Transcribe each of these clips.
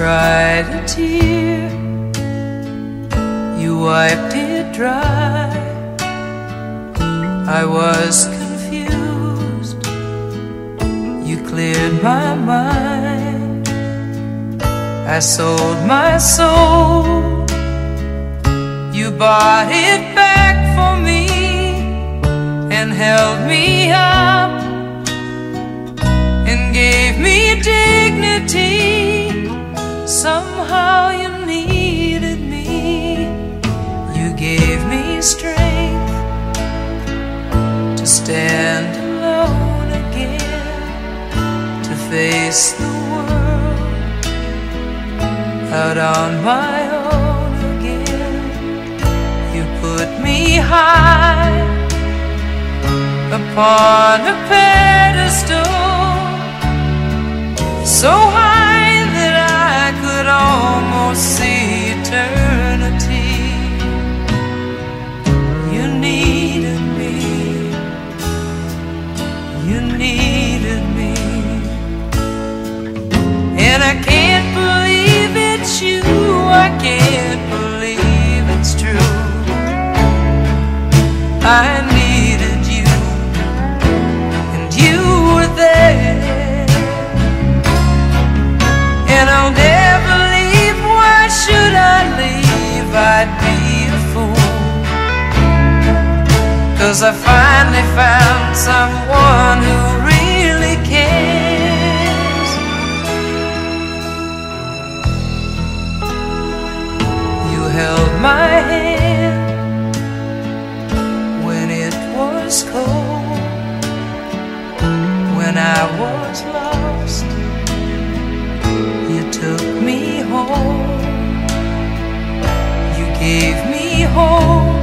cried a tear, you wiped it dry. I was confused, you cleared my mind. I sold my soul, you bought it back for me and held me up and gave me dignity. Somehow you needed me, you gave me strength to stand alone again, to face the world out on my own again. You put me high upon a pedestal, so high that I could almost see eternity. You needed me, you needed me, and I can't believe it's you, I can't believe it's true. I needed you, and you were there, and I'll never leave. Why should I leave? I'd be a fool, 'cause I finally found someone who really cares. You held my hand when it was cold, when I was lost. You took me home, you gave me hope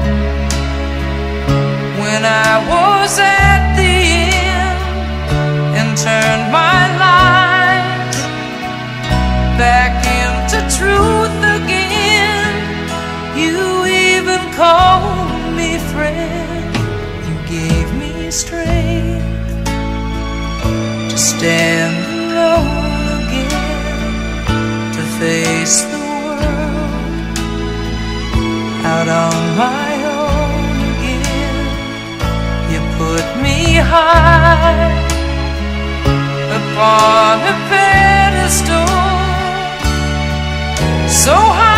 when I was at the end, and turned my life back into truth again. You even called me friend, you gave me strength to stand alone again, to face the world out on my own again. You put me high upon a pedestal, so high